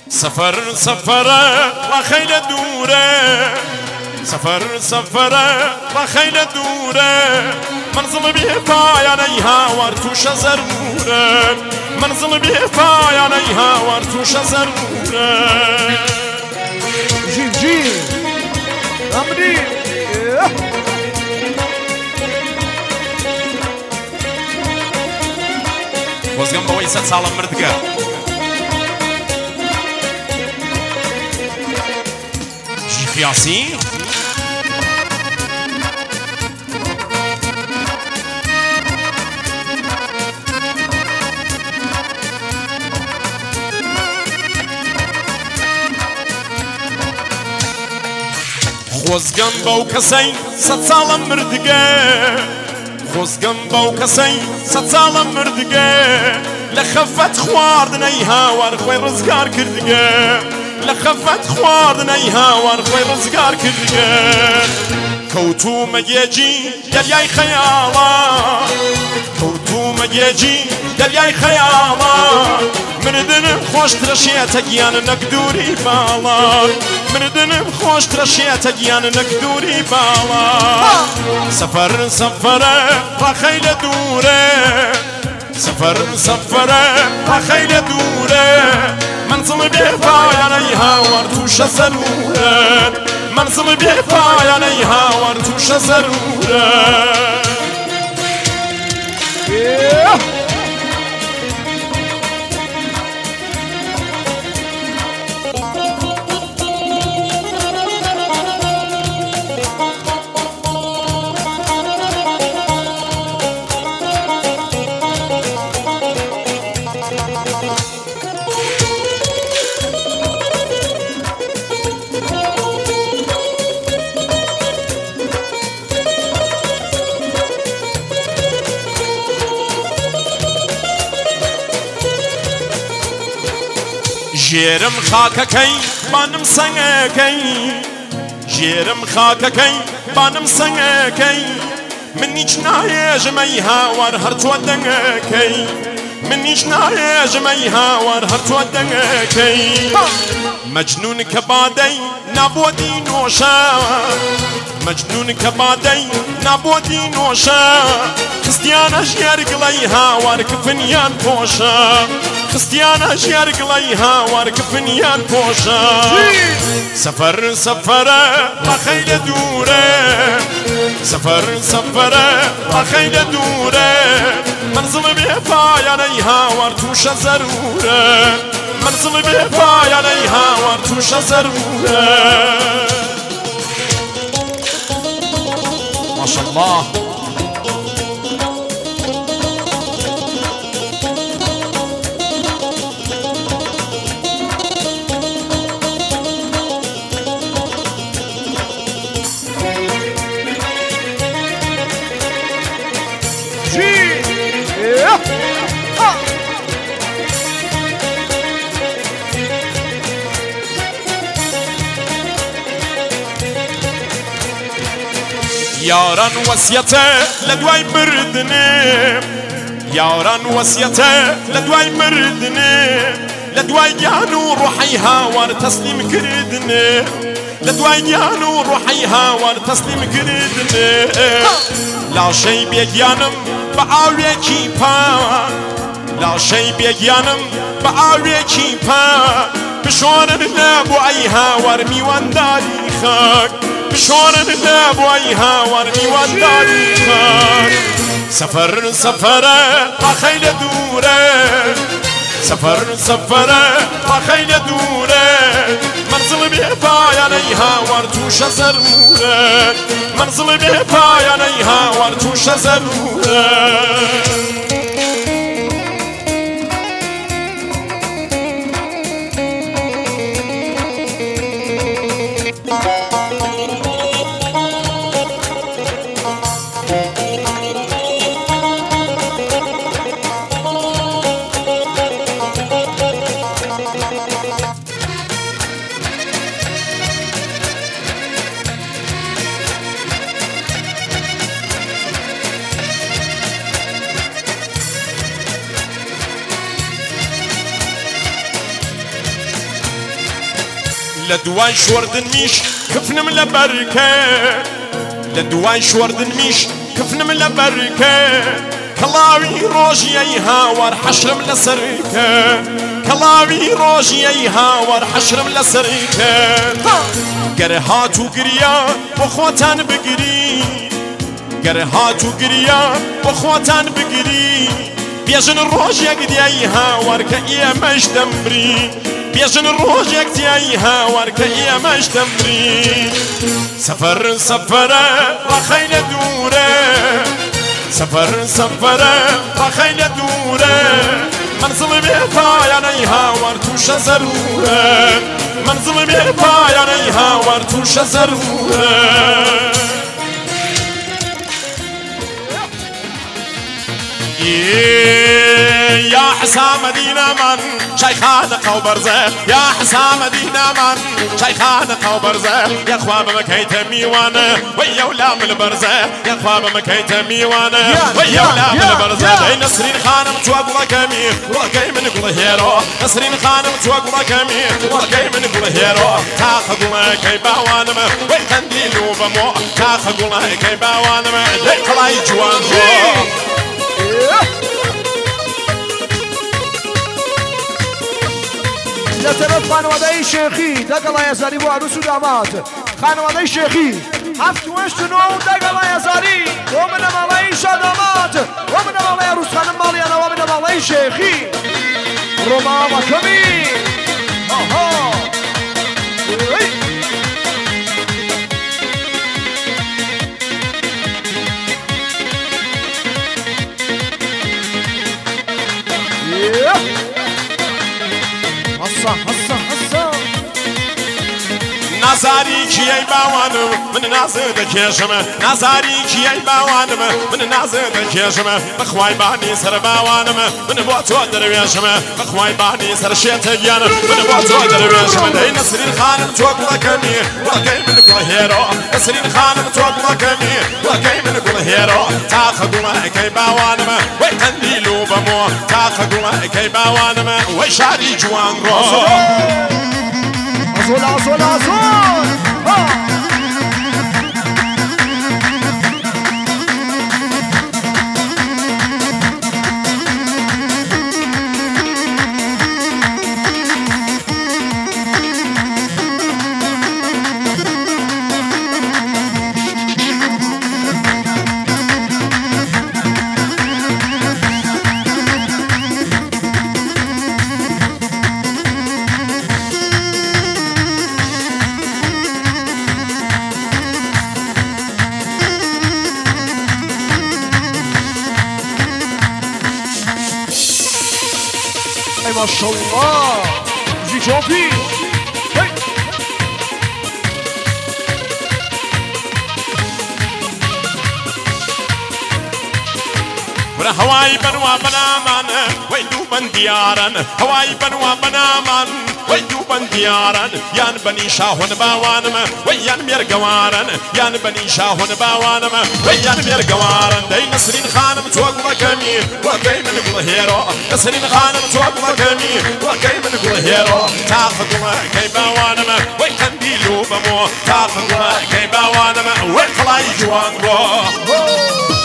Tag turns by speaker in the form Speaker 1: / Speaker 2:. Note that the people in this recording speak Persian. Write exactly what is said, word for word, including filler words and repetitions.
Speaker 1: سفر سفره و خیلی دوره، سفر سفره و خیلی دوره، منزل بی پایانی هاور توش ضروره، منزل بی پایانی هاور توش ضروره.
Speaker 2: جیم جیم امری
Speaker 1: وەزگەم بەوەی سەد ساڵم مردگە ژی خیاسی خۆزگەم بەو کەسەی سەد ساڵم مردگە، خۆزگەم بەو کەسەی سەد ساڵم مردگە، لە خەفەت خواردنەی هاوار خۆی ڕزگار کردگە، لە خەفەت خواردنەی هاوار خۆی ڕزگار کردگە. کەوتومە گێجی دەریای خەیاڵە، کەوتومە گێجی دەریای خەیاڵە، مردنم خۆشترە شێتە گیان نەک دووری باڵە، مردنم خۆشترە شێتە گیان نەک دووری باڵە. سەفەر سەفەرە ڕاخەی لە دوورە، سەفەر سەفەرە ڕاخەی لە دوورە، منزڵ بێ پایانەی هاوار تووشە زەرورە، منزڵ بێ پایانەی هاوار تووشە زەرورە. ژێرم خاکەکەی بانم سەنگەکەی، ژێرم خاکەکەی بانم سەنگەکەی، من هیچ ناهێژمەی هاوار هەر تۆ دەنگەکەی، من هیچ ناهێژمەی هاوار هەر تۆ دەنگەکەی. مەجنون کە بادەی نابۆتی نۆشە، مەجنون کە بادەی نابۆتی نۆشە، خستیانە ژێرگڵەی هاوار کفنیان پۆشە، خستیانە ژێرگڵەی هاوار کفنیان پۆشە. سەفەر سەفەرە ڕاخەی لە دوورە، سەفەر سەفەرە ڕاخەی لە دوورە، منزڵ بێ پایانەی هاوار تووشە زەرورە، منزڵ بێ پایانەی هاوار تووشە زەرورە. ماشەڵڵاه یاران وەسیەتە لە دوای مردنێ، یاران وەسیەتە لە دوای مردنێ، لە دوای گیان و ڕوحەی هاوار تەسلیم کردنێ، لە دوای گیان و ڕوحەی هاوار تەسلیم کردنێ. لاشەی بێگیانم بە ئاوێکی پاک، لاشەی بێگیانم بە ئاوێکی پاک، بشۆرن نەبووی هاوار میوانداری خاک، بشۆرن نەبووی هاوار میوانداری خاک. سەفەر سەفەرە ڕاخەی لە دوورە، سەفەر سەفەرە ڕاخەی لە دوورە، منزڵ بێ پایانەی هاوار تووشە زەرورە، منزڵ بێ پایانەی هاوار تووشە زەرورە. لدواي شوردن ميش كفنم لبركة لدواي شوردن ميش كفنم لبركة كلاوي روجي ايها ور حشرم لسركة كلاوي روجي ايها ور حشرم لسركة قرهات وقريا وخوتان بقري قرهات وقريا وخوتان بقري بيجن الروج يقدي ايها وركا مش دمري بيجن الروج يقدي ايها وركا مش دمري سفر سفر رخيل دوره سفر سفر رخيل دوره منزل بيتا يانيها ورتوش زروره منزل بيتا يانيها ورتوش زروره يا حسام مدينة من شيخان قوبرزة يا حسام مدينة من شيخان قوبرزة يا خواب مكيت ميوانا ويا ولام البرزة يا خواب مكيت ميوانا ويا ولام البرزة نسرين خانم توقع كمي وقاي من كل هيرو نسرين خانم توقع كمي وقاي من كل هيرو تاخذ كي باوانم ويقنديلو بمو تاخذ كي باوانم ديكلاي جوان
Speaker 2: لطرف خانواده شیخی دقلا یزاری و عروس و داماد خانواده شیخی هفت و هشت و نو دقلا یزاری و من مالای شاداماد و من مالای عروس خانم مالیانا و من مالای شیخی روما و کمی آها حصة حصة حصة
Speaker 1: نازاری کیای باوانم من نازه دکیشم نازاری کیای باوانم من نازه دکیشم بخوای بانی سر باوانم من با تو درویشم بخوای بانی سر شیطان من با تو درویشم دی نسرین خانم تو کمی وقای من کل هیرو نسرین خانم تو کمی وقای من کل هیرو تاخذ کی باوانم و قندیلو بمو تاخذ کی باوانم و شاری جوان رو
Speaker 2: أزول أزول أزول ما شاء الله زي جوبي
Speaker 1: هواي بنوا بنامان ويدو بن ديارن هواي بنوا بنامان ويدو بن ديارن يان بني شاهون باوانم ويان ميرقوارن يان بني شاهون باوانم ويان ميرقوارن دي نسرين خانم توقع كمي وقاي من كل هيرو نسرين خانم توقع كمي وقاي من كل هيرو تاخذ كي باوانم ويقنديلو بمو تاخذ كي باوانم ويقلاي جوان